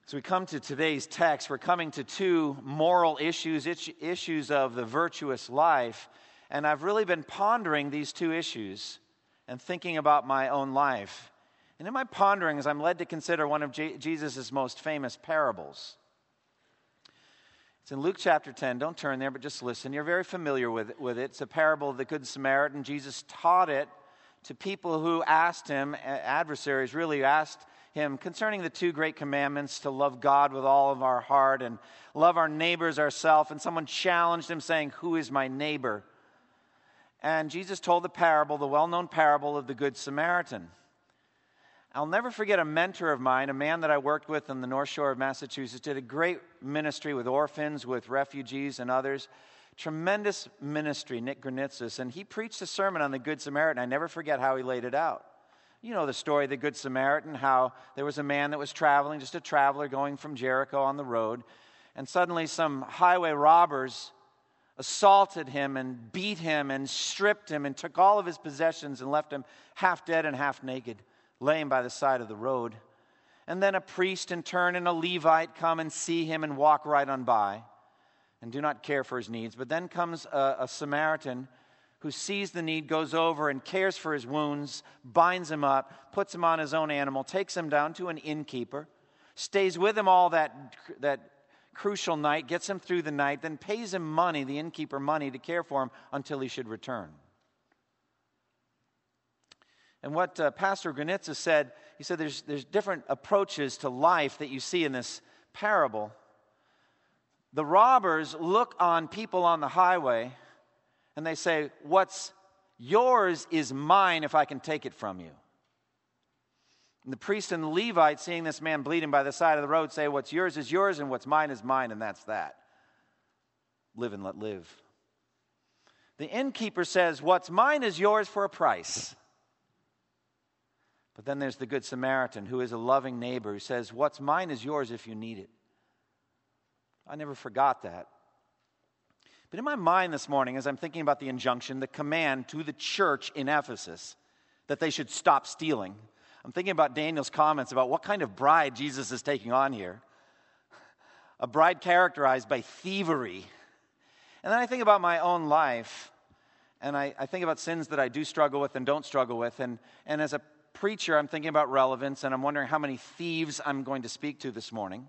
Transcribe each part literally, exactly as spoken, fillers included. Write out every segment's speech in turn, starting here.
As we come to today's text, we're coming to two moral issues, issues of the virtuous life. And I've really been pondering these two issues and thinking about my own life. And in my ponderings, I'm led to consider one of J- Jesus' most famous parables. It's in Luke chapter ten. Don't turn there, but just listen. You're very familiar with it. With it. It's a parable of the Good Samaritan. Jesus taught it to people who asked him, adversaries really asked him concerning the two great commandments, to love God with all of our heart and love our neighbors ourselves. And someone challenged him saying, "Who is my neighbor?" And Jesus told the parable, the well-known parable of the Good Samaritan. I'll never forget a mentor of mine, a man that I worked with on the North Shore of Massachusetts, did a great ministry with orphans, with refugees and others. Tremendous ministry, Nick Granitsis. And he preached a sermon on the Good Samaritan. I never forget how he laid it out. You know the story of the Good Samaritan, how there was a man that was traveling, just a traveler going from Jericho on the road, and suddenly some highway robbers assaulted him and beat him and stripped him and took all of his possessions and left him half dead and half naked, laying by the side of the road. And then a priest in turn and a Levite come and see him and walk right on by and do not care for his needs. But then comes a, a Samaritan who sees the need, goes over and cares for his wounds, binds him up, puts him on his own animal, takes him down to an innkeeper, stays with him all that, that crucial night, gets him through the night, then pays him money, the innkeeper money, to care for him until he should return. And what uh, Pastor Granitza said, he said there's, there's different approaches to life that you see in this parable. The robbers look on people on the highway and they say, "What's yours is mine if I can take it from you." And the priest and the Levite, seeing this man bleeding by the side of the road, say, "What's yours is yours and what's mine is mine, and that's that. Live and let live." The innkeeper says, "What's mine is yours for a price." But then there's the Good Samaritan, who is a loving neighbor, who says, "What's mine is yours if you need it." I never forgot that. But in my mind this morning, as I'm thinking about the injunction, the command to the church in Ephesus that they should stop stealing, I'm thinking about Daniel's comments about what kind of bride Jesus is taking on here. A bride characterized by thievery. And then I think about my own life, and I, I think about sins that I do struggle with and don't struggle with. And, and as a preacher, I'm thinking about relevance, and I'm wondering how many thieves I'm going to speak to this morning.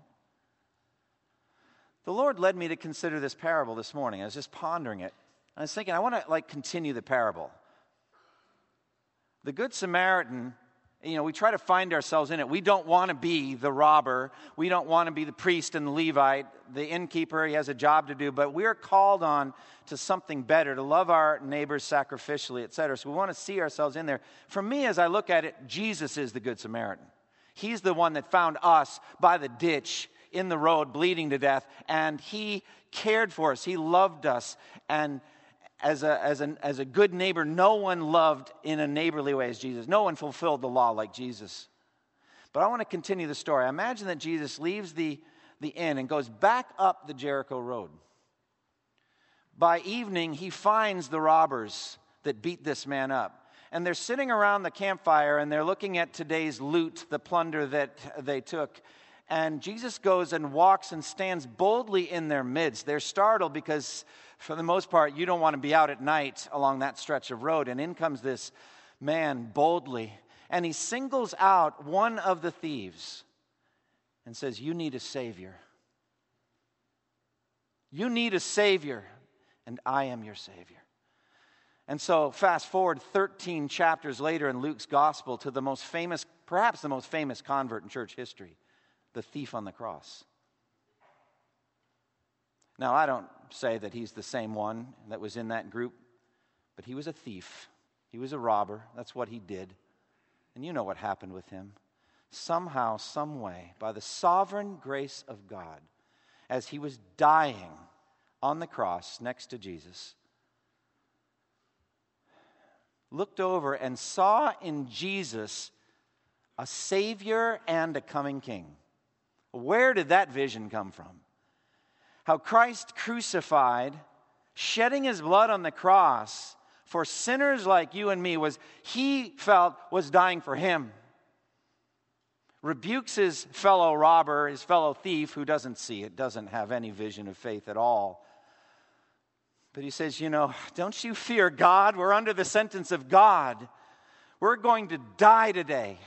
The Lord led me to consider this parable this morning. I was just pondering it. I was thinking, I want to like continue the parable. The Good Samaritan, you know, we try to find ourselves in it. We don't want to be the robber. We don't want to be the priest and the Levite, the innkeeper. He has a job to do. But we're called on to something better, to love our neighbors sacrificially, et cetera. So we want to see ourselves in there. For me, as I look at it, Jesus is the Good Samaritan. He's the one that found us by the ditch in the road, bleeding to death, and he cared for us. He loved us, and as a as a as a good neighbor, no one loved in a neighborly way as Jesus. No one fulfilled the law like Jesus. But I want to continue the story. I imagine that Jesus leaves the the inn and goes back up the Jericho road. By evening, he finds the robbers that beat this man up. And they're sitting around the campfire and they're looking at today's loot, the plunder that they took. And Jesus goes and walks and stands boldly in their midst. They're startled because, for the most part, you don't want to be out at night along that stretch of road. And in comes this man boldly. And he singles out one of the thieves and says, "You need a Savior. You need a Savior, and I am your Savior." And so fast forward thirteen chapters later in Luke's gospel to the most famous, perhaps the most famous convert in church history. The thief on the cross. Now, I don't say that he's the same one that was in that group, but he was a thief. He was a robber. That's what he did. And you know what happened with him. Somehow, some way, by the sovereign grace of God, as he was dying on the cross next to Jesus, looked over and saw in Jesus a Savior and a coming King. Where did that vision come from? How Christ crucified, shedding his blood on the cross for sinners like you and me, was he felt was dying for him. rebukes his fellow robber, his fellow thief, who doesn't see it, doesn't have any vision of faith at all. But he says, you know, don't you fear God? We're under the sentence of God. We're going to die today.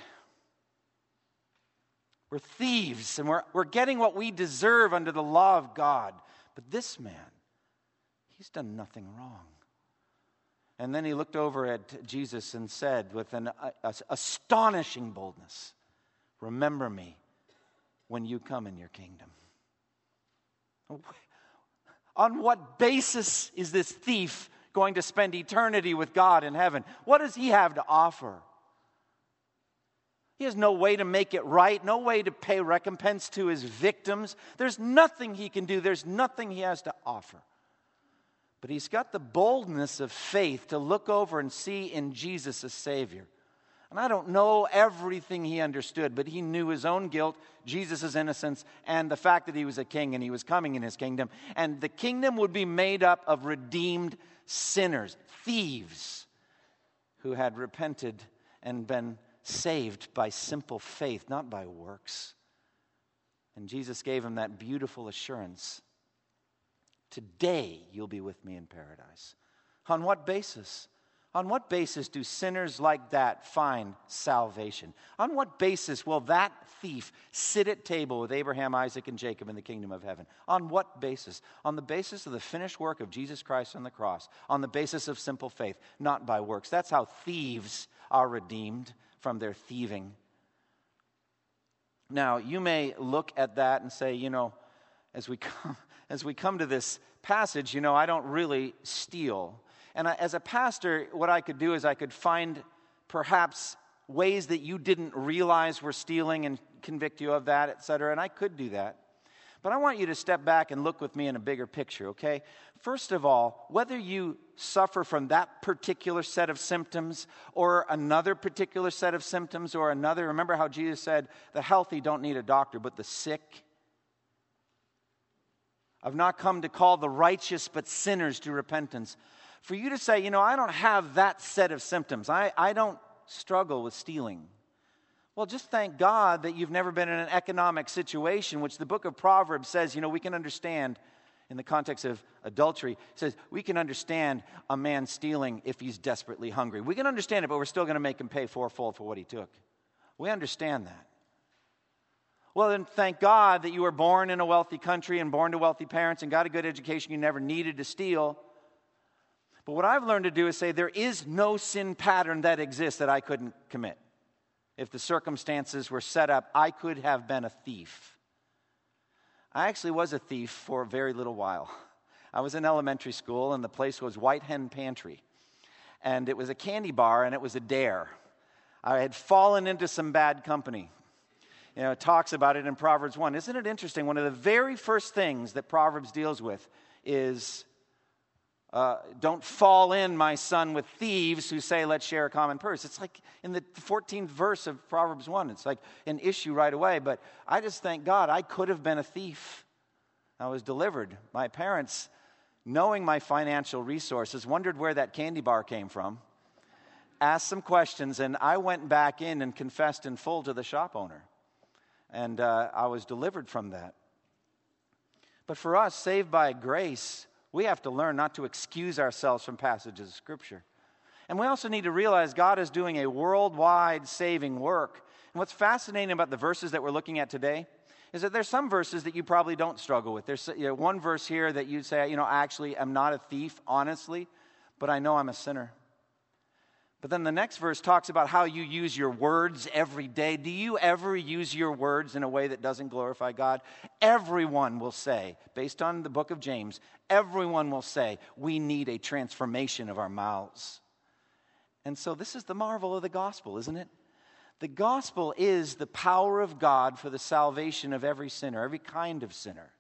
We're thieves, and we're, we're getting what we deserve under the law of God. But this man, he's done nothing wrong. And then he looked over at Jesus and said with an a, a, astonishing boldness, remember me when you come in your kingdom. On what basis is this thief going to spend eternity with God in heaven? What does he have to offer? He has no way to make it right, no way to pay recompense to his victims. There's nothing he can do. There's nothing he has to offer. But he's got the boldness of faith to look over and see in Jesus a Savior. And I don't know everything he understood, but he knew his own guilt, Jesus' innocence, and the fact that he was a king and he was coming in his kingdom. And the kingdom would be made up of redeemed sinners, thieves, who had repented and been saved by simple faith, not by works. And Jesus gave him that beautiful assurance. Today you'll be with me in paradise. On what basis? On what basis do sinners like that find salvation? On what basis will that thief sit at table with Abraham, Isaac, and Jacob in the kingdom of heaven? On what basis? On the basis of the finished work of Jesus Christ on the cross. On the basis of simple faith, not by works. That's how thieves are redeemed from their thieving. Now, you may look at that and say, you know, as we come, as we come to this passage, you know, I don't really steal. And I, as a pastor, what I could do is I could find perhaps ways that you didn't realize were stealing and convict you of that, et cetera, and I could do that. But I want you to step back and look with me in a bigger picture, okay? First of all, whether you suffer from that particular set of symptoms or another particular set of symptoms or another, remember how Jesus said, the healthy don't need a doctor, but the sick. I've not come to call the righteous, but sinners to repentance. For you to say, you know, I don't have that set of symptoms. I, I don't struggle with stealing. Well, just thank God that you've never been in an economic situation, which the book of Proverbs says, you know, we can understand in the context of adultery. It says we can understand a man stealing if he's desperately hungry. We can understand it, but we're still going to make him pay fourfold for what he took. We understand that. Well, then thank God that you were born in a wealthy country and born to wealthy parents and got a good education. You never needed to steal. But what I've learned to do is say there is no sin pattern that exists that I couldn't commit. If the circumstances were set up, I could have been a thief. I actually was a thief for a very little while. I was in elementary school, and the place was White Hen Pantry. And it was a candy bar, and it was a dare. I had fallen into some bad company. You know, it talks about it in Proverbs one. Isn't it interesting? One of the very first things that Proverbs deals with is Uh, don't fall in, my son, with thieves who say, let's share a common purse. It's like in the fourteenth verse of Proverbs one. It's like an issue right away. But I just thank God I could have been a thief. I was delivered. My parents, knowing my financial resources, wondered where that candy bar came from, asked some questions, and I went back in and confessed in full to the shop owner. And uh, I was delivered from that. But for us, saved by grace, we have to learn not to excuse ourselves from passages of Scripture. And we also need to realize God is doing a worldwide saving work. And what's fascinating about the verses that we're looking at today is that there's some verses that you probably don't struggle with. There's you know, one verse here that you'd say, you know, I actually am not a thief, honestly, but I know I'm a sinner. But then the next verse talks about how you use your words every day. Do you ever use your words in a way that doesn't glorify God? Everyone will say, based on the book of James, everyone will say, we need a transformation of our mouths. And so this is the marvel of the gospel, isn't it? The gospel is the power of God for the salvation of every sinner, every kind of sinner.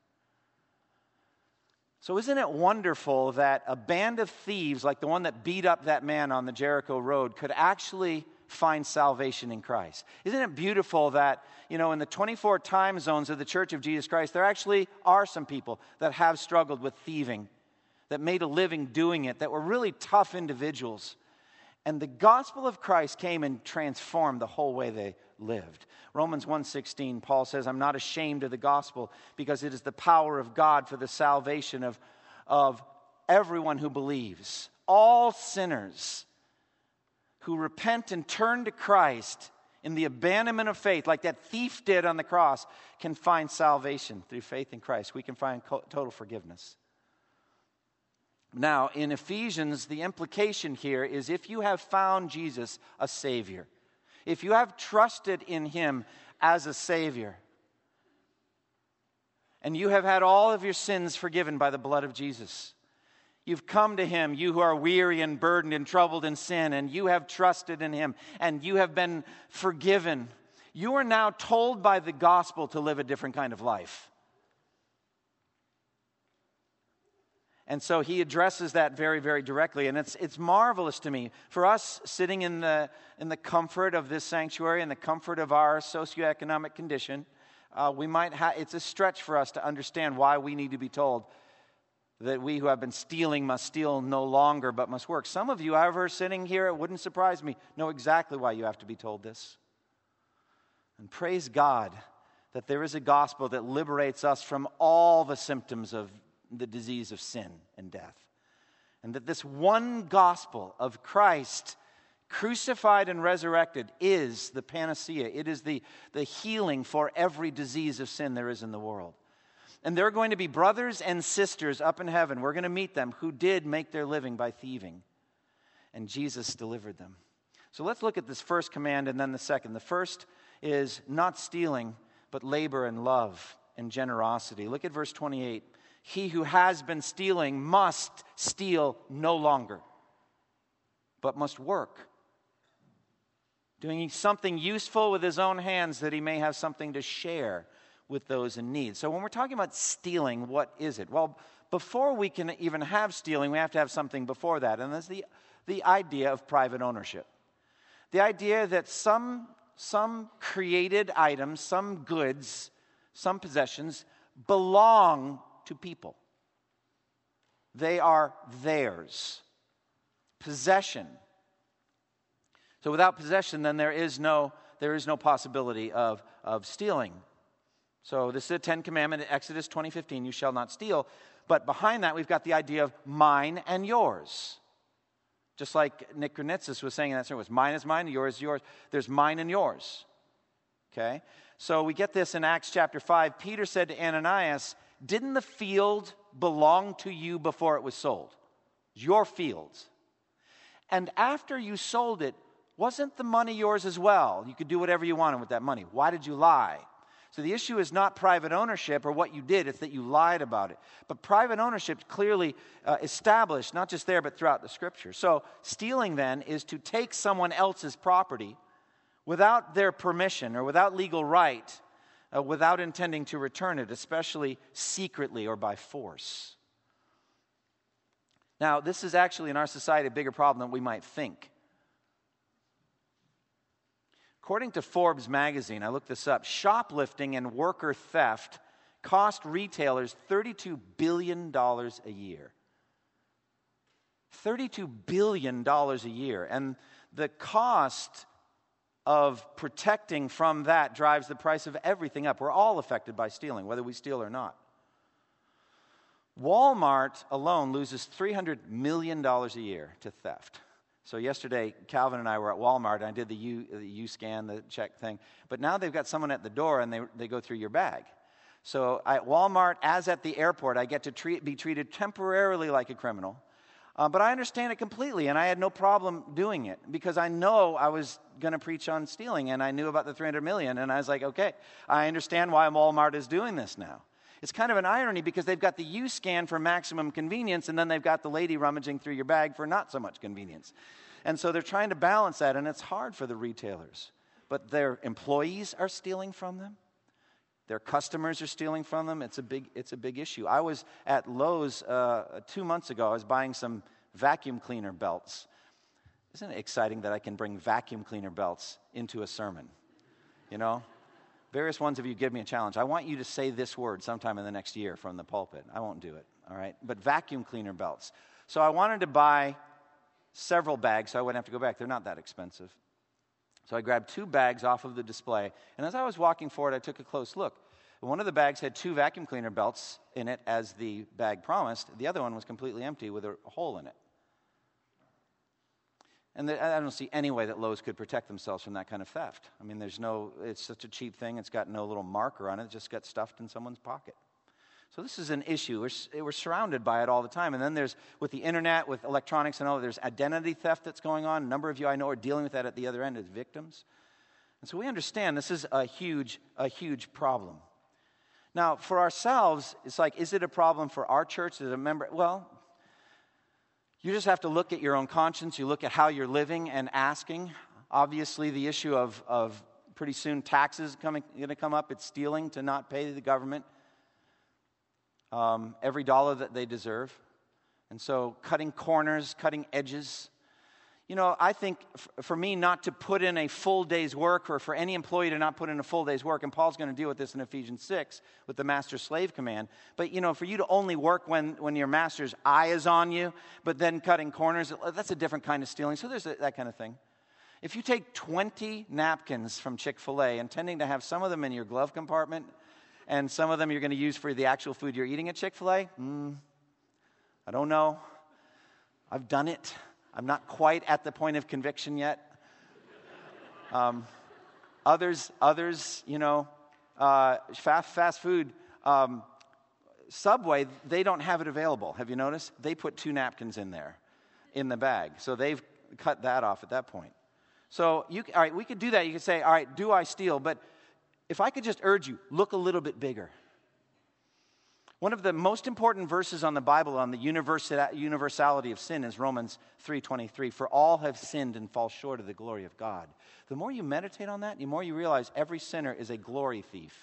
So isn't it wonderful that a band of thieves like the one that beat up that man on the Jericho road could actually find salvation in Christ? Isn't it beautiful that, you know, in the twenty-four time zones of the Church of Jesus Christ, there actually are some people that have struggled with thieving, that made a living doing it, that were really tough individuals. And the gospel of Christ came and transformed the whole way they lived. Romans one sixteen, Paul says, I'm not ashamed of the gospel because it is the power of God for the salvation of, of everyone who believes. All sinners who repent and turn to Christ in the abandonment of faith, like that thief did on the cross, can find salvation through faith in Christ. We can find total forgiveness. Now, in Ephesians, the implication here is if you have found Jesus a Savior, if you have trusted in Him as a Savior, and you have had all of your sins forgiven by the blood of Jesus, you've come to Him, you who are weary and burdened and troubled in sin, and you have trusted in Him, and you have been forgiven, you are now told by the gospel to live a different kind of life. And so he addresses that very, very directly. And it's it's marvelous to me. For us sitting in the in the comfort of this sanctuary, in the comfort of our socioeconomic condition, uh, we might ha- it's a stretch for us to understand why we need to be told that we who have been stealing must steal no longer, but must work. Some of you, however, sitting here, it wouldn't surprise me, know exactly why you have to be told this. And praise God that there is a gospel that liberates us from all the symptoms of the disease of sin and death. And that this one gospel of Christ crucified and resurrected is the panacea. It is the, the healing for every disease of sin there is in the world. And there are going to be brothers and sisters up in heaven, we're going to meet them, who did make their living by thieving. And Jesus delivered them. So let's look at this first command and then the second. The first is not stealing, but labor and love and generosity. Look at verse twenty-eight. He who has been stealing must steal no longer, but must work, doing something useful with his own hands that he may have something to share with those in need. So when we're talking about stealing, what is it? Well, before we can even have stealing, we have to have something before that, and that's the, the idea of private ownership. The idea that some, some created items, some goods, some possessions belong to people. They are theirs. Possession. So without possession, then there is no there is no possibility of, of stealing. So this is a Ten Commandment, Exodus twenty fifteen, you shall not steal. But behind that, we've got the idea of mine and yours. Just like Nick Granitsis was saying in that sermon, was mine is mine, yours is yours. There's mine and yours. Okay? So we get this in Acts chapter five. Peter said to Ananias, didn't the field belong to you before it was sold? Your field. And after you sold it, wasn't the money yours as well? You could do whatever you wanted with that money. Why did you lie? So the issue is not private ownership or what you did, it's that you lied about it. But private ownership clearly uh, established, not just there, but throughout the Scripture. So stealing then is to take someone else's property without their permission or without legal right, Uh, without intending to return it, especially secretly or by force. Now, this is actually in our society a bigger problem than we might think. According to Forbes magazine, I looked this up, shoplifting and worker theft cost retailers thirty-two billion dollars a year. thirty-two billion dollars a year. And the cost of protecting from that drives the price of everything up. We're all affected by stealing, whether we steal or not. Walmart alone loses three hundred million dollars a year to theft. So yesterday, Calvin and I were at Walmart, and I did the U, the U scan, the check thing. But now they've got someone at the door, and they, they go through your bag. So at Walmart, as at the airport, I get to treat, be treated temporarily like a criminal. Uh, but I understand it completely, and I had no problem doing it because I know I was going to preach on stealing, and I knew about the three hundred million, and I was like, okay, I understand why Walmart is doing this now. It's kind of an irony because they've got the U-scan for maximum convenience, and then they've got the lady rummaging through your bag for not so much convenience. And so they're trying to balance that, and it's hard for the retailers. But their employees are stealing from them. Their customers are stealing from them. It's a big, it's a big issue. I was at Lowe's uh, two months ago. I was buying some vacuum cleaner belts. Isn't it exciting that I can bring vacuum cleaner belts into a sermon? You know? Various ones of you give me a challenge. I want you to say this word sometime in the next year from the pulpit. I won't do it, all right? But vacuum cleaner belts. So I wanted to buy several bags so I wouldn't have to go back. They're not that expensive. So I grabbed two bags off of the display, and as I was walking forward, I took a close look. One of the bags had two vacuum cleaner belts in it, as the bag promised. The other one was completely empty with a hole in it. And the, I don't see any way that Lowe's could protect themselves from that kind of theft. I mean, there's no, it's such a cheap thing, it's got no little marker on it, it just got stuffed in someone's pocket. So this is an issue. We're, we're surrounded by it all the time. And then there's, with the internet, with electronics and all, there's identity theft that's going on. A number of you I know are dealing with that at the other end as victims. And so we understand this is a huge, a huge problem. Now, for ourselves, it's like, is it a problem for our church as a member? Well, you just have to look at your own conscience. You look at how you're living and asking. Obviously, the issue of, of pretty soon taxes coming going to come up. It's stealing to not pay the government um, every dollar that they deserve. And so cutting corners, cutting edges. You know, I think f- for me not to put in a full day's work, or for any employee to not put in a full day's work, and Paul's going to deal with this in Ephesians six with the master-slave command, but, you know, for you to only work when, when your master's eye is on you, but then cutting corners, that's a different kind of stealing. So there's a, that kind of thing. If you take twenty napkins from Chick-fil-A, intending to have some of them in your glove compartment, and some of them you're going to use for the actual food you're eating at Chick-fil-A, mm, I don't know. I've done it. I'm not quite at the point of conviction yet. Um, others, others, you know, uh, fast, fast food, um, Subway, they don't have it available. Have you noticed? They put two napkins in there, in the bag. So they've cut that off at that point. So, you, all right, we could do that. You could say, all right, do I steal? But if I could just urge you, look a little bit bigger. One of the most important verses on the Bible on the universality of sin is Romans three twenty-three. For all have sinned and fall short of the glory of God. The more you meditate on that, the more you realize every sinner is a glory thief.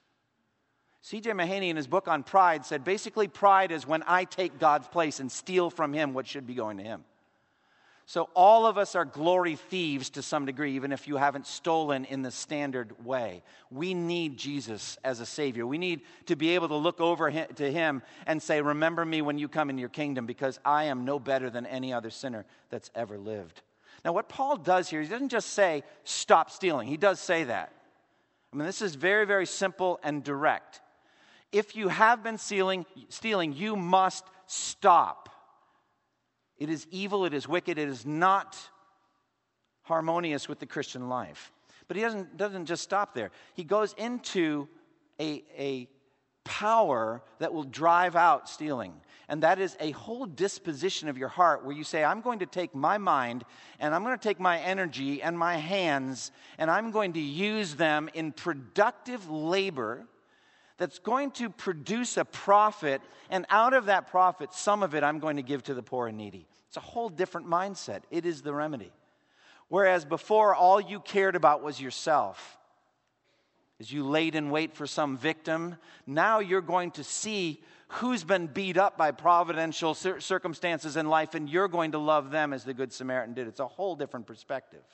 C J Mahaney in his book on pride said, basically pride is when I take God's place and steal from him what should be going to him. So all of us are glory thieves to some degree, even if you haven't stolen in the standard way. We need Jesus as a Savior. We need to be able to look over to him and say, remember me when you come in your kingdom, because I am no better than any other sinner that's ever lived. Now what Paul does here, he doesn't just say, stop stealing. He does say that. I mean, this is very, very simple and direct. If you have been stealing, stealing, you must stop. It is evil, it is wicked, it is not harmonious with the Christian life. But he doesn't, doesn't just stop there. He goes into a, a power that will drive out stealing. And that is a whole disposition of your heart where you say, I'm going to take my mind and I'm going to take my energy and my hands and I'm going to use them in productive labor that's going to produce a profit, and out of that profit, some of it I'm going to give to the poor and needy. It's a whole different mindset. It is the remedy. Whereas before, all you cared about was yourself. As you laid in wait for some victim, now you're going to see who's been beat up by providential cir- circumstances in life, and you're going to love them as the Good Samaritan did. It's a whole different perspective.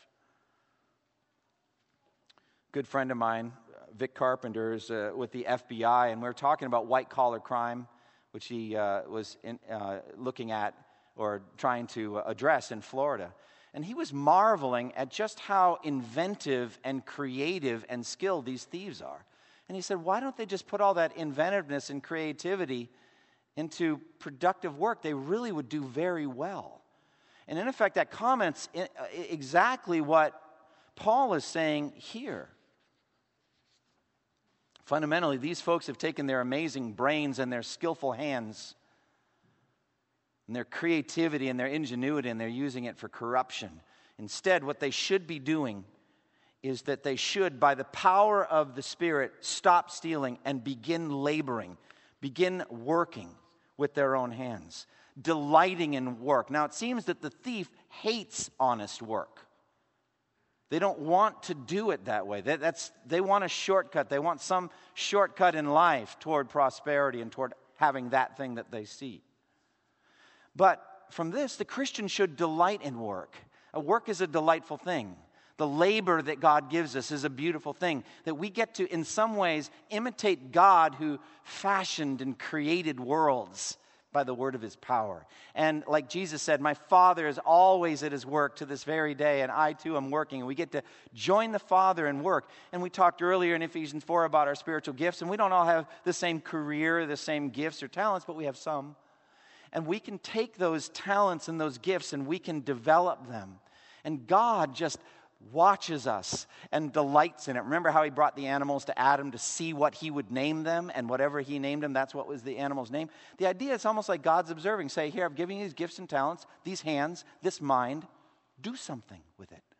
Good friend of mine, Vic Carpenter, is uh, with the F B I, and we we're talking about white-collar crime, which he uh, was in, uh, looking at or trying to address in Florida. And he was marveling at just how inventive and creative and skilled these thieves are. And he said, why don't they just put all that inventiveness and creativity into productive work? They really would do very well. And in effect, that comments exactly what Paul is saying here. Fundamentally, these folks have taken their amazing brains and their skillful hands and their creativity and their ingenuity, and they're using it for corruption. Instead, what they should be doing is that they should, by the power of the Spirit, stop stealing and begin laboring, begin working with their own hands, delighting in work. Now, it seems that the thief hates honest work. They don't want to do it that way. They, that's, they want a shortcut. They want some shortcut in life toward prosperity and toward having that thing that they see. But from this, the Christian should delight in work. A work is a delightful thing. The labor that God gives us is a beautiful thing. That we get to, in some ways, imitate God who fashioned and created worlds by the word of his power. And like Jesus said, my Father is always at his work to this very day, and I too am working. And we get to join the Father in work. And we talked earlier in Ephesians four about our spiritual gifts, and we don't all have the same career, the same gifts or talents, but we have some. And we can take those talents and those gifts and we can develop them. And God just watches us and delights in it. Remember how he brought the animals to Adam to see what he would name them, and whatever he named them, that's what was the animal's name. The idea is almost like God's observing, say, here, I've given you these gifts and talents, these hands, this mind, do something with it.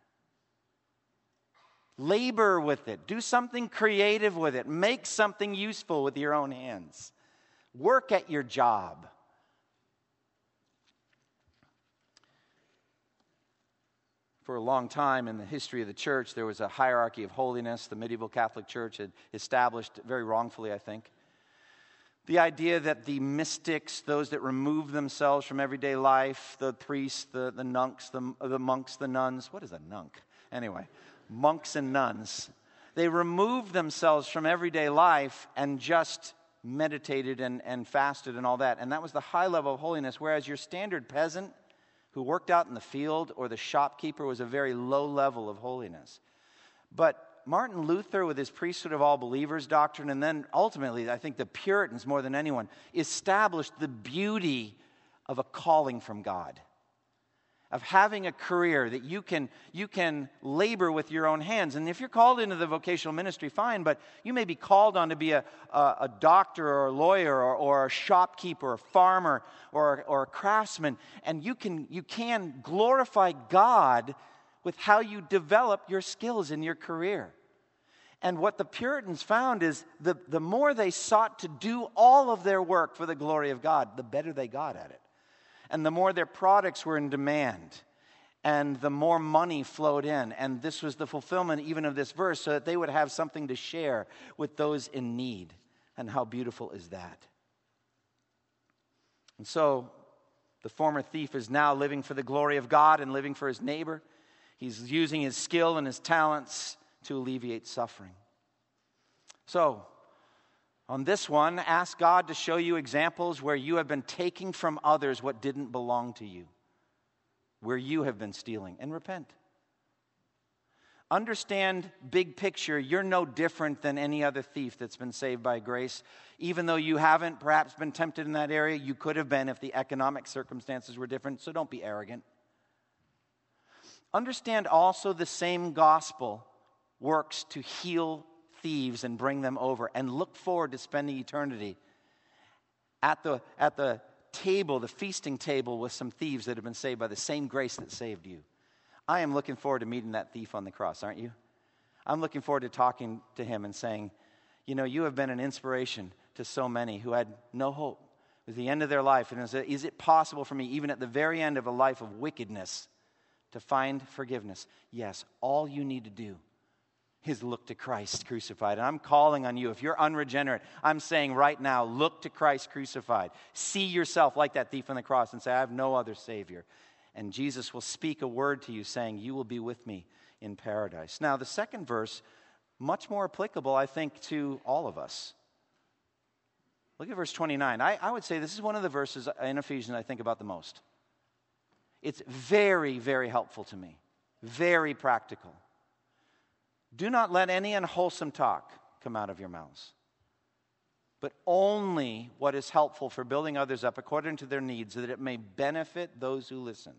Labor with it. Do something creative with it. Make something useful with your own hands. Work at your job. For a long time in the history of the church, there was a hierarchy of holiness. The medieval Catholic Church had established, very wrongfully, I think, the idea that the mystics, those that remove themselves from everyday life, the priests, the, the nunks, the, the monks, the nuns. What is a nunk? Anyway, monks and nuns. They removed themselves from everyday life and just meditated and, and fasted and all that. And that was the high level of holiness, whereas your standard peasant who worked out in the field or the shopkeeper was a very low level of holiness. But Martin Luther, with his priesthood of all believers doctrine, and then ultimately, I think the Puritans more than anyone, established the beauty of a calling from God, of having a career that you can, you can labor with your own hands. And if you're called into the vocational ministry, fine, but you may be called on to be a, a, a doctor or a lawyer or, or a shopkeeper or a farmer or, or a craftsman, and you can, you can glorify God with how you develop your skills in your career. And what the Puritans found is the, the more they sought to do all of their work for the glory of God, the better they got at it. And the more their products were in demand, and the more money flowed in. And this was the fulfillment even of this verse, so that they would have something to share with those in need. And how beautiful is that? And so, the former thief is now living for the glory of God and living for his neighbor. He's using his skill and his talents to alleviate suffering. So, on this one, ask God to show you examples where you have been taking from others what didn't belong to you, where you have been stealing, and repent. Understand, big picture, you're no different than any other thief that's been saved by grace. Even though you haven't perhaps been tempted in that area, you could have been if the economic circumstances were different, so don't be arrogant. Understand also the same gospel works to heal thieves and bring them over, and look forward to spending eternity at the, at the table, the feasting table with some thieves that have been saved by the same grace that saved you. I am looking forward to meeting that thief on the cross, aren't you? I'm looking forward to talking to him and saying, you know, you have been an inspiration to so many who had no hope. It was the end of their life, and is it, is it possible for me, even at the very end of a life of wickedness, to find forgiveness? Yes, all you need to do is look to Christ crucified. And I'm calling on you. If you're unregenerate, I'm saying right now, look to Christ crucified. See yourself like that thief on the cross and say, I have no other Savior. And Jesus will speak a word to you saying, you will be with me in paradise. Now, the second verse, much more applicable, I think, to all of us. Look at verse twenty-nine. I, I would say this is one of the verses in Ephesians I think about the most. It's very, very helpful to me. Very practical. Do not let any unwholesome talk come out of your mouths, but only what is helpful for building others up according to their needs, so that it may benefit those who listen.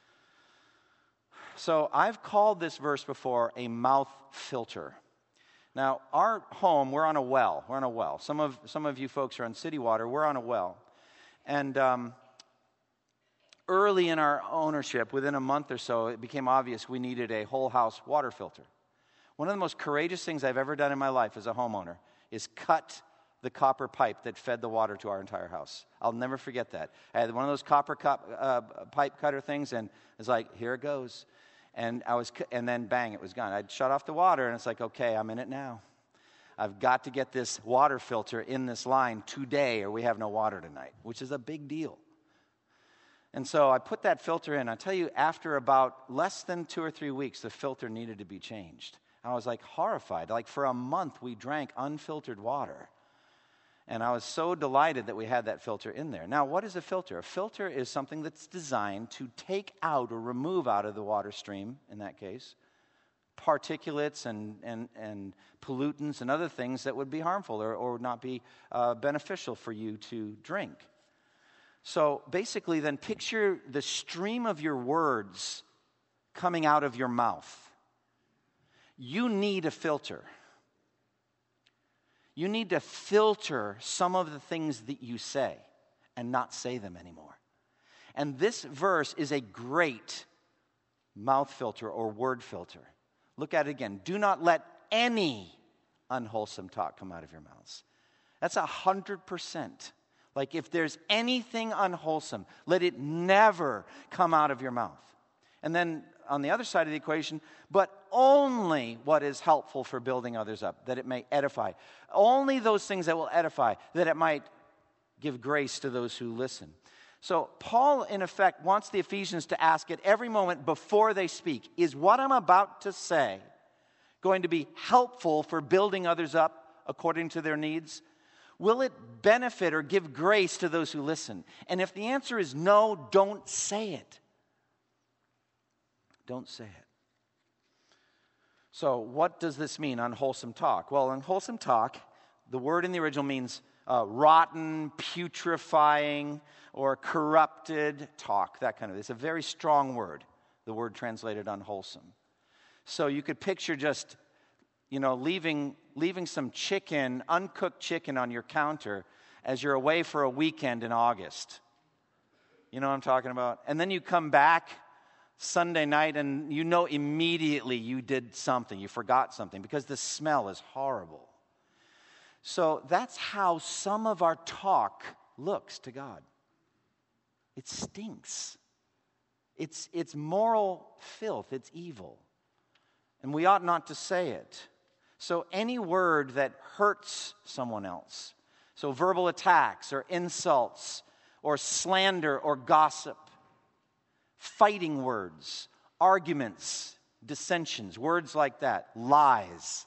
So I've called this verse before a mouth filter. Now, our home, we're on a well. We're on a well. Some of some of you folks are on city water. We're on a well. And um, early in our ownership, within a month or so, it became obvious we needed a whole house water filter. One of the most courageous things I've ever done in my life as a homeowner is cut the copper pipe that fed the water to our entire house. I'll never forget that. I had one of those copper cup, uh, pipe cutter things, and it's like, here it goes. And I was, and then bang, it was gone. I'd shut off the water, and it's like, okay, I'm in it now. I've got to get this water filter in this line today, or we have no water tonight, which is a big deal. And so I put that filter in. I tell you, after about less than two or three weeks, the filter needed to be changed. I was like horrified. Like for a month, we drank unfiltered water. And I was so delighted that we had that filter in there. Now, what is a filter? A filter is something that's designed to take out or remove out of the water stream, in that case, particulates and, and, and pollutants and other things that would be harmful or, or would not be uh, beneficial for you to drink. So basically then picture the stream of your words coming out of your mouth. You need a filter. You need to filter some of the things that you say and not say them anymore. And this verse is a great mouth filter or word filter. Look at it again. Do not let any unwholesome talk come out of your mouths. That's a hundred percent. Like if there's anything unwholesome, let it never come out of your mouth. And then on the other side of the equation, but only what is helpful for building others up, that it may edify. Only those things that will edify, that it might give grace to those who listen. So Paul, in effect, wants the Ephesians to ask at every moment before they speak, is what I'm about to say going to be helpful for building others up according to their needs? Will it benefit or give grace to those who listen? And if the answer is no, don't say it. Don't say it. So what does this mean, unwholesome talk? Well, unwholesome talk, the word in the original means uh, rotten, putrefying, or corrupted talk, that kind of. It's a very strong word, the word translated unwholesome. So you could picture just, you know, leaving, leaving some chicken, uncooked chicken on your counter as you're away for a weekend in August. You know what I'm talking about? And then you come back Sunday night and you know immediately you did something, you forgot something because the smell is horrible. So that's how some of our talk looks to God. It stinks. It's, it's moral filth. It's evil. And we ought not to say it. So any word that hurts someone else, so verbal attacks or insults or slander or gossip, fighting words, arguments, dissensions, words like that, lies,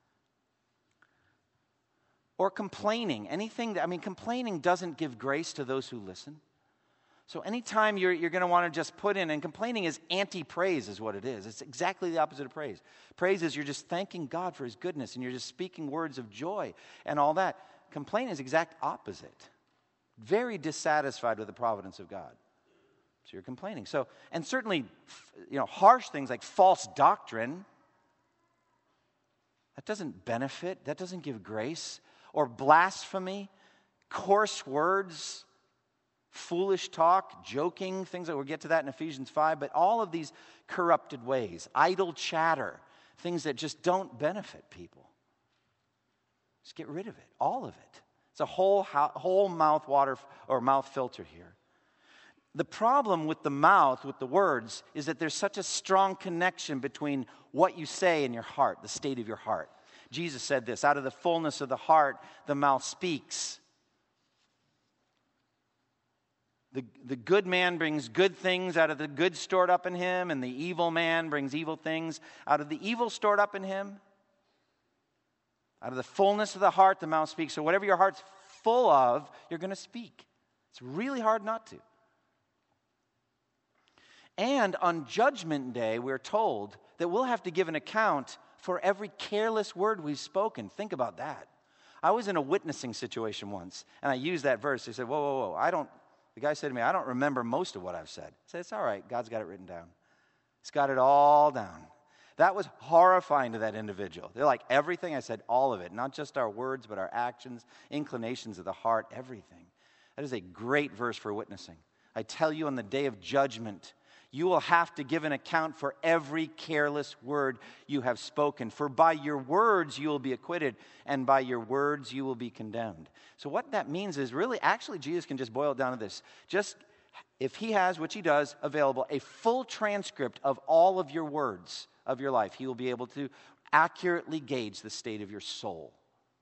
or complaining, anything that, I mean, complaining doesn't give grace to those who listen. So anytime you're, you're going to want to just put in, and complaining is anti-praise is what it is. It's exactly the opposite of praise. Praise is you're just thanking God for His goodness, and you're just speaking words of joy and all that. Complaining is exact opposite. Very dissatisfied with the providence of God. So you're complaining. So, and certainly, you know, harsh things like false doctrine, that doesn't benefit, that doesn't give grace. Or blasphemy, coarse words, foolish talk, joking, things that we'll get to that in Ephesians five, but all of these corrupted ways, idle chatter, things that just don't benefit people. Just get rid of it, all of it. It's a whole whole mouth water or mouth filter here. The problem with the mouth, with the words, is that there's such a strong connection between what you say and your heart, the state of your heart. Jesus said this, out of the fullness of the heart, the mouth speaks. The, the good man brings good things out of the good stored up in him, and the evil man brings evil things out of the evil stored up in him. Out of the fullness of the heart, the mouth speaks. So whatever your heart's full of, you're going to speak. It's really hard not to. And on Judgment Day, we're told that we'll have to give an account for every careless word we've spoken. Think about that. I was in a witnessing situation once, and I used that verse. He said, whoa, whoa, whoa, I don't, the guy said to me, I don't remember most of what I've said. I said, it's all right. God's got it written down. He's got it all down. That was horrifying to that individual. They're like, everything? I said, all of it. Not just our words, but our actions, inclinations of the heart, everything. That is a great verse for witnessing. I tell you, on the day of judgment, you will have to give an account for every careless word you have spoken. For by your words you will be acquitted, and by your words you will be condemned. So what that means is really, actually, Jesus can just boil it down to this. Just, if he has, which he does, available, a full transcript of all of your words of your life, he will be able to accurately gauge the state of your soul.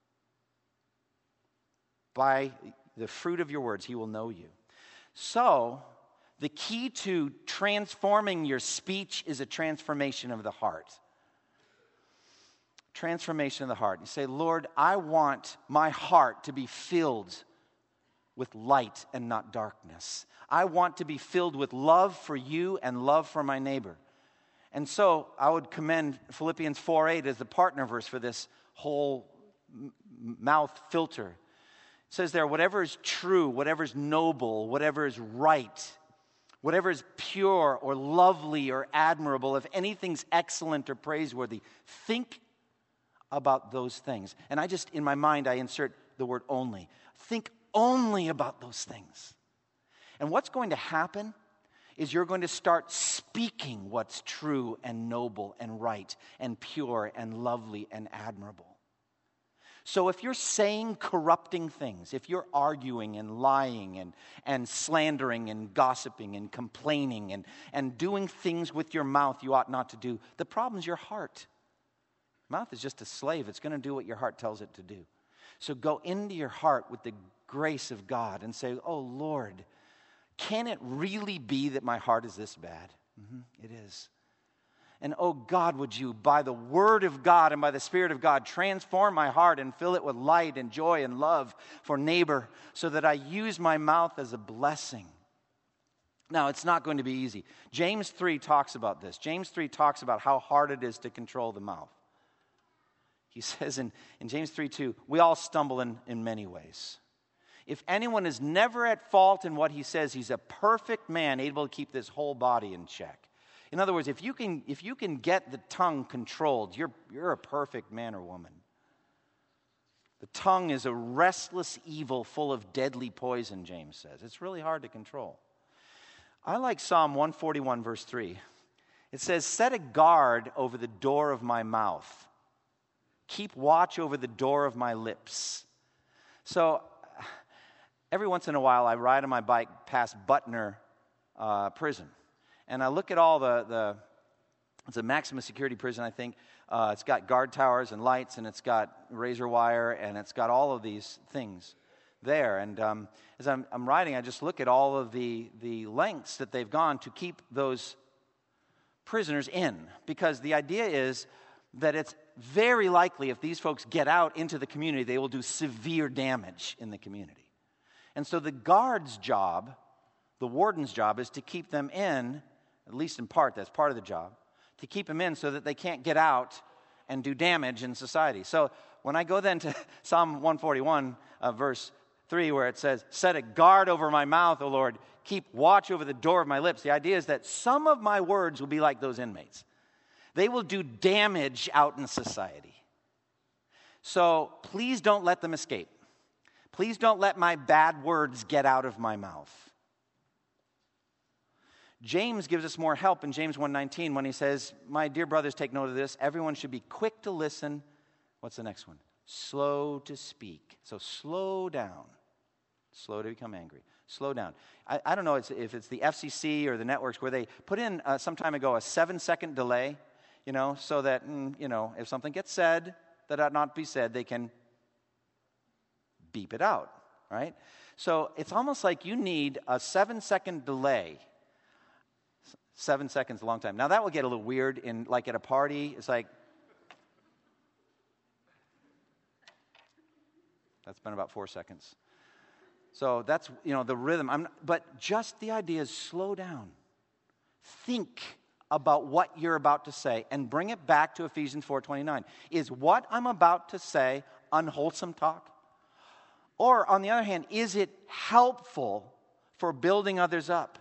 By the fruit of your words, he will know you. So, the key to transforming your speech is a transformation of the heart. transformation of the heart. You say, Lord, I want my heart to be filled with light and not darkness. I want to be filled with love for you and love for my neighbor. And so I would commend Philippians four eight as the partner verse for this whole m- mouth filter. It says there, whatever is true, whatever is noble, whatever is right, whatever is pure or lovely or admirable, if anything's excellent or praiseworthy, think about those things. And I just, in my mind, I insert the word only. Think only about those things. And what's going to happen is you're going to start speaking what's true and noble and right and pure and lovely and admirable. So if you're saying corrupting things, if you're arguing and lying and, and slandering and gossiping and complaining and, and doing things with your mouth you ought not to do, the problem's your heart. Mouth is just a slave. It's going to do what your heart tells it to do. So go into your heart with the grace of God and say, oh, Lord, can it really be that my heart is this bad? Mm-hmm, it is. And oh, God, would you, by the word of God and by the Spirit of God, transform my heart and fill it with light and joy and love for neighbor so that I use my mouth as a blessing. Now, it's not going to be easy. James three talks about this. James three talks about how hard it is to control the mouth. He says in, in James three two, we all stumble in, in many ways. If anyone is never at fault in what he says, he's a perfect man, able to keep this whole body in check. In other words, if you can, if you can get the tongue controlled, you're, you're a perfect man or woman. The tongue is a restless evil full of deadly poison, James says. It's really hard to control. I like Psalm one forty-one, verse three. It says, set a guard over the door of my mouth. Keep watch over the door of my lips. So, every once in a while, I ride on my bike past Butner uh, prison. And I look at all the, the it's a maximum security prison, I think. Uh, it's got guard towers and lights, and it's got razor wire, and it's got all of these things there. And um, as I'm, I'm riding, I just look at all of the, the lengths that they've gone to keep those prisoners in. Because the idea is that it's very likely if these folks get out into the community, they will do severe damage in the community. And so the guard's job, the warden's job, is to keep them in, at least in part, that's part of the job, to keep them in so that they can't get out and do damage in society. So when I go then to Psalm one forty-one, uh, verse three, where it says, set a guard over my mouth, O Lord, keep watch over the door of my lips. The idea is that some of my words will be like those inmates. They will do damage out in society. So please don't let them escape. Please don't let my bad words get out of my mouth. James gives us more help in James one nineteen when he says, my dear brothers, take note of this. Everyone should be quick to listen. What's the next one? Slow to speak. So slow down. Slow to become angry. Slow down. I, I don't know if it's the F C C or the networks where they put in uh, some time ago a seven-second delay, you know, so that, mm, you know, if something gets said that ought not be said, they can beep it out, right? So it's almost like you need a seven-second delay. Seven seconds is a long time. Now that will get a little weird in, like at a party. It's like, that's been about four seconds. So that's, you know, the rhythm. I'm, but just the idea is slow down. Think about what you're about to say and bring it back to Ephesians four twenty-nine. Is what I'm about to say unwholesome talk? Or, on the other hand, is it helpful for building others up?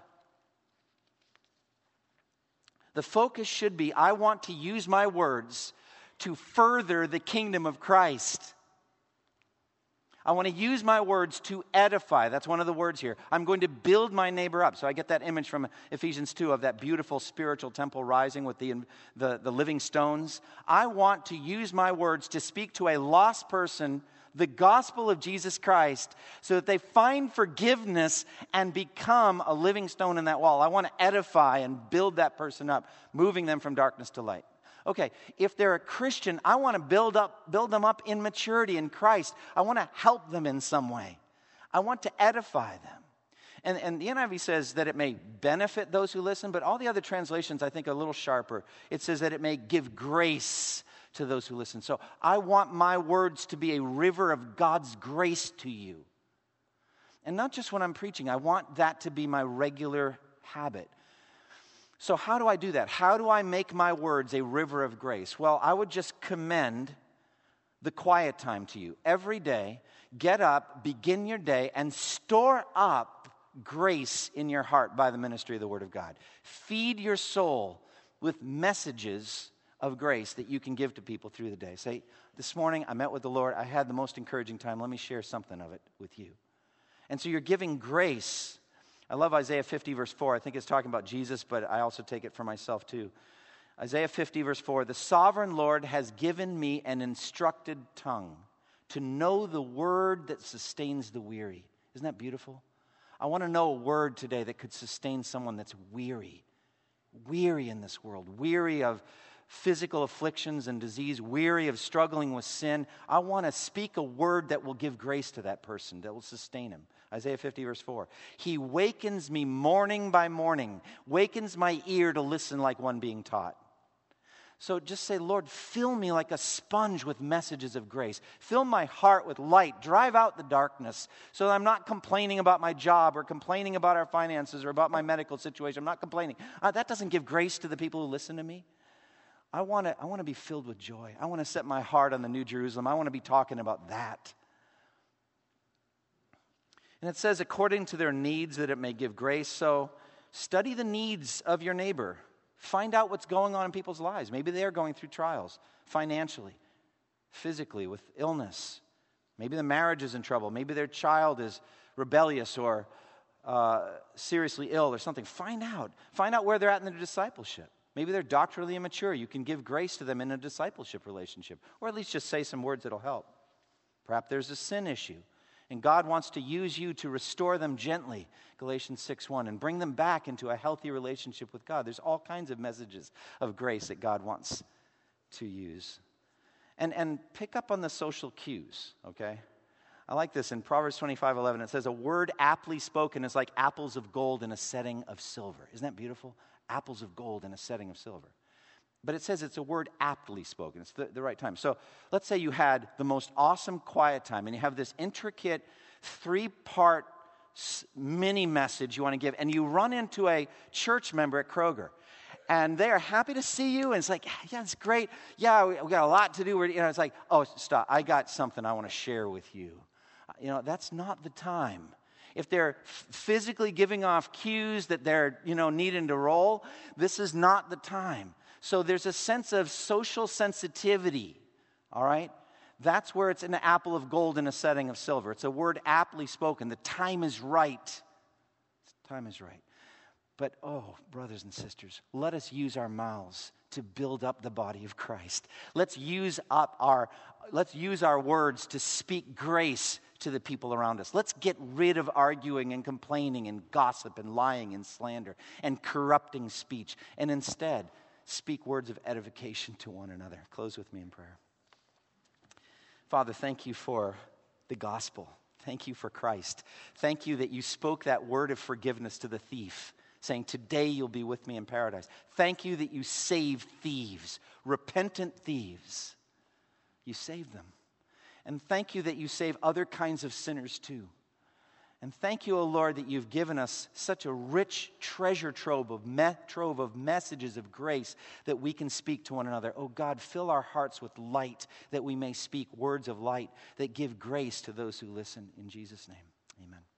The focus should be, I want to use my words to further the kingdom of Christ. I want to use my words to edify. That's one of the words here. I'm going to build my neighbor up. So I get that image from Ephesians two of that beautiful spiritual temple rising with the, the, the living stones. I want to use my words to speak to a lost person the gospel of Jesus Christ so that they find forgiveness and become a living stone in that wall. I want to edify and build that person up, moving them from darkness to light. Okay, if they're a Christian, I want to build up, build them up in maturity in Christ. I want to help them in some way. I want to edify them. And, and the N I V says that it may benefit those who listen, but all the other translations I think are a little sharper. It says that it may give grace to those who listen. So I want my words to be a river of God's grace to you. And not just when I'm preaching. I want that to be my regular habit. So how do I do that? How do I make my words a river of grace? Well, I would just commend the quiet time to you. Every day, get up, begin your day, and store up grace in your heart by the ministry of the Word of God. Feed your soul with messages of grace that you can give to people through the day. Say, this morning I met with the Lord. I had the most encouraging time. Let me share something of it with you. And so you're giving grace. I love Isaiah fifty, verse four. I think it's talking about Jesus, but I also take it for myself too. Isaiah fifty, verse four. The sovereign Lord has given me an instructed tongue to know the word that sustains the weary. Isn't that beautiful? I want to know a word today that could sustain someone that's weary. Weary in this world. Weary of physical afflictions and disease. Weary of struggling with sin. I want to speak a word that will give grace to that person, that will sustain him. Isaiah fifty, verse four. He wakens me morning by morning. Wakens my ear to listen like one being taught. So just say, Lord, fill me like a sponge with messages of grace. Fill my heart with light. Drive out the darkness so that I'm not complaining about my job or complaining about our finances or about my medical situation. I'm not complaining. Uh, that doesn't give grace to the people who listen to me. I want to I want to be filled with joy. I want to set my heart on the New Jerusalem. I want to be talking about that. And it says, according to their needs, that it may give grace. So study the needs of your neighbor. Find out what's going on in people's lives. Maybe they're going through trials financially, physically, with illness. Maybe the marriage is in trouble. Maybe their child is rebellious or uh, seriously ill or something. Find out. Find out where they're at in their discipleship. Maybe they're doctrinally immature. You can give grace to them in a discipleship relationship, or at least just say some words that'll help. Perhaps there's a sin issue, and God wants to use you to restore them gently, Galatians six one, and bring them back into a healthy relationship with God. There's all kinds of messages of grace that God wants to use. And, and pick up on the social cues, okay? I like this in Proverbs twenty-five eleven. It says, a word aptly spoken is like apples of gold in a setting of silver. Isn't that beautiful? Apples of gold in a setting of silver. But it says it's a word aptly spoken. It's the, the right time. So let's say you had the most awesome quiet time and you have this intricate three-part mini message you want to give, and you run into a church member at Kroger. And they are happy to see you, and it's like, yeah, it's great. Yeah, we, we got a lot to do. We're, you know, it's like, oh, stop. I got something I want to share with you. You know, that's not the time. If they're physically giving off cues that they're, you know, needing to roll, this is not the time. So there's a sense of social sensitivity, all right? That's where it's an apple of gold in a setting of silver. It's a word aptly spoken. The time is right. The time is right. But, oh, brothers and sisters, let us use our mouths to build up the body of Christ. Let's use up our, let's use our words to speak grace to the people around us. Let's get rid of arguing and complaining and gossip and lying and slander and corrupting speech, and instead speak words of edification to one another. Close with me in prayer. Father, thank you for the gospel. Thank you for Christ. Thank you that you spoke that word of forgiveness to the thief, saying, today you'll be with me in paradise. Thank you that you saved thieves, repentant thieves. You saved them. And thank you that you save other kinds of sinners too. And thank you, O Lord, that you've given us such a rich treasure trove of, me- trove of messages of grace that we can speak to one another. Oh God, fill our hearts with light that we may speak words of light that give grace to those who listen. In Jesus' name, amen.